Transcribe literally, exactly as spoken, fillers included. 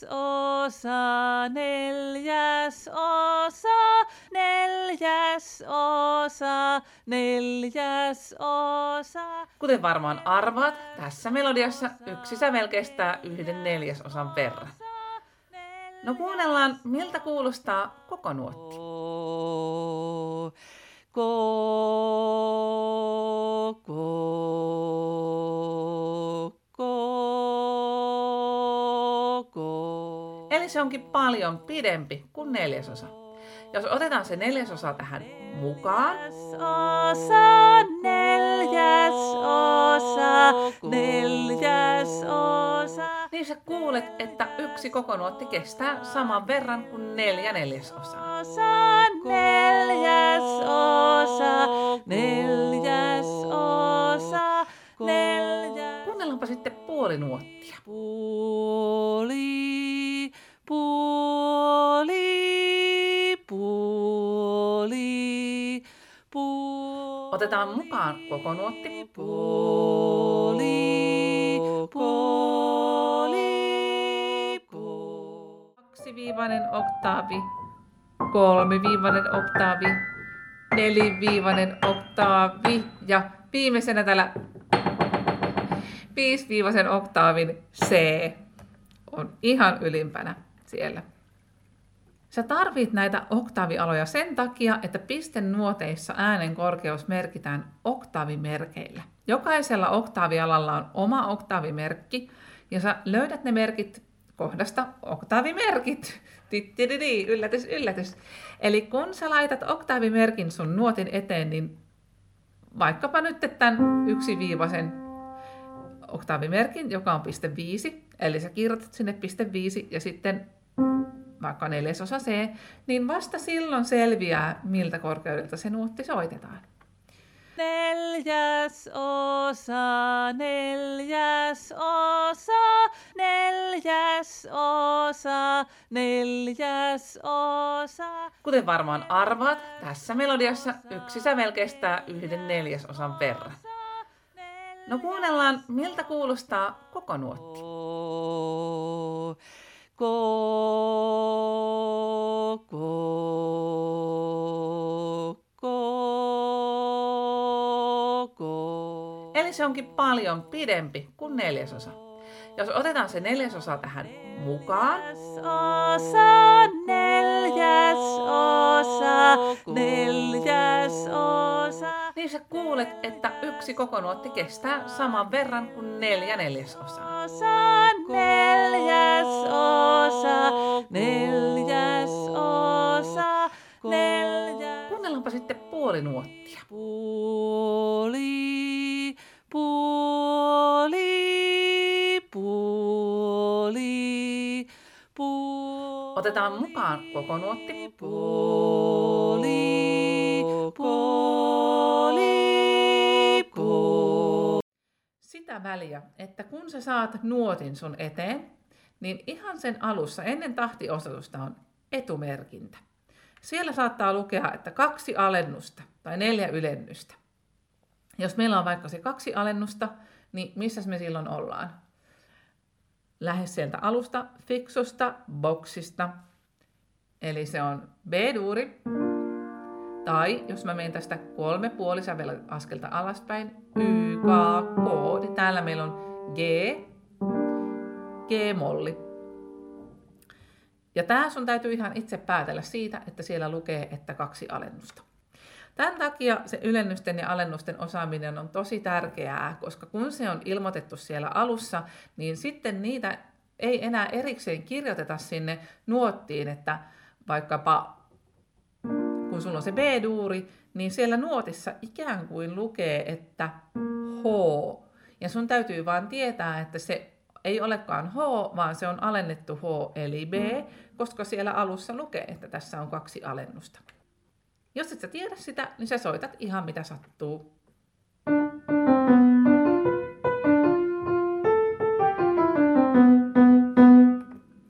osa, neljäs osa, neljäs osa, neljäs osa. Kuten varmaan arvaat, tässä melodiassa yksi sävel kestää yhden neljäsosan verran. No kuunnellaan, miltä kuulostaa koko nuotti. Ko, ko, ko, ko. Eli se onkin paljon pidempi kuin neljäsosa. Jos otetaan se neljäsosa tähän mukaan, Osa, neljäs osa, neljäs osa. niin sä kuulet, että yksi koko nuotti kestää saman verran kuin neljä neljäsosaa. Osa, neljäs osa, neljäs osa, neljäs. Kuunnellaanpa sitten puolinuottia. Puoli, puoli, puoli, puoli. Otetaan mukaan koko nuotti. Puoli, puoli, puoli. Kaksiviivainen oktaavi, kolmiviivainen oktaavi, neliviivainen oktaavi ja viimeisenä täällä viisiviivaisen oktaavin C on ihan ylimpänä siellä. Sä tarvit näitä oktaavialoja sen takia, että pistenuoteissa äänen korkeus merkitään oktaavimerkeillä. Jokaisella oktaavialalla on oma oktaavimerkki ja sä löydät ne merkit kohdasta oktaavimerkit. Tittididi, yllätys, yllätys. Eli kun sä laitat oktaavimerkin sun nuotin eteen, niin vaikkapa nyt tämän yksiviivaisen oktaavimerkin, joka on piste viisi, eli sä kirjoitat sinne piste viisi ja sitten vaikka neljäsosa C, niin vasta silloin selviää, miltä korkeudelta se nuotti soitetaan. Neljäs osa, neljäs osa, neljäs osa, neljäs osa. Kuten varmaan arvaat, tässä melodiassa yksi sävel kestää yhden neljäsosan verran. No kuunnellaan, miltä kuulostaa koko nuotti. Ko, ko, ko, ko. Eli se onkin paljon pidempi kuin neljäsosa. Jos otetaan se neljäsosa tähän mukaan, Osa, neljäs osa, neljäs osa. niin sä kuulet, että yksi koko nuotti kestää saman verran kuin neljä neljäsosaa. Osa, neljäs osa, neljäs osa, neljäs. Kuunnellaanpa sitten puolinuottia. Puoli, puoli, puoli, puoli. Otetaan mukaan koko nuotti. Puoli, puoli, puoli. Sitä väliä, että kun sä saat nuotin sun eteen, niin ihan sen alussa ennen tahtiosoitusta on etumerkintä. Siellä saattaa lukea, että kaksi alennusta tai neljä ylennystä. Jos meillä on vaikka se kaksi alennusta, niin missä me silloin ollaan? Lähes sieltä alusta, fiksusta, boksista. Eli se on B-duuri. Tai jos mä menen tästä kolme puolisävel askelta alaspäin, Y, K, K, niin täällä meillä on G, G-molli. Ja tää sun täytyy ihan itse päätellä siitä, että siellä lukee, että kaksi alennusta. Tämän takia se ylennysten ja alennusten osaaminen on tosi tärkeää, koska kun se on ilmoitettu siellä alussa, niin sitten niitä ei enää erikseen kirjoiteta sinne nuottiin, että vaikkapa kun sulla on se B-duuri, niin siellä nuotissa ikään kuin lukee, että H. Ja sun täytyy vaan tietää, että se ei olekaan H, vaan se on alennettu H eli B, koska siellä alussa lukee, että tässä on kaksi alennusta. Jos et sä tiedä sitä, niin sä soitat ihan mitä sattuu.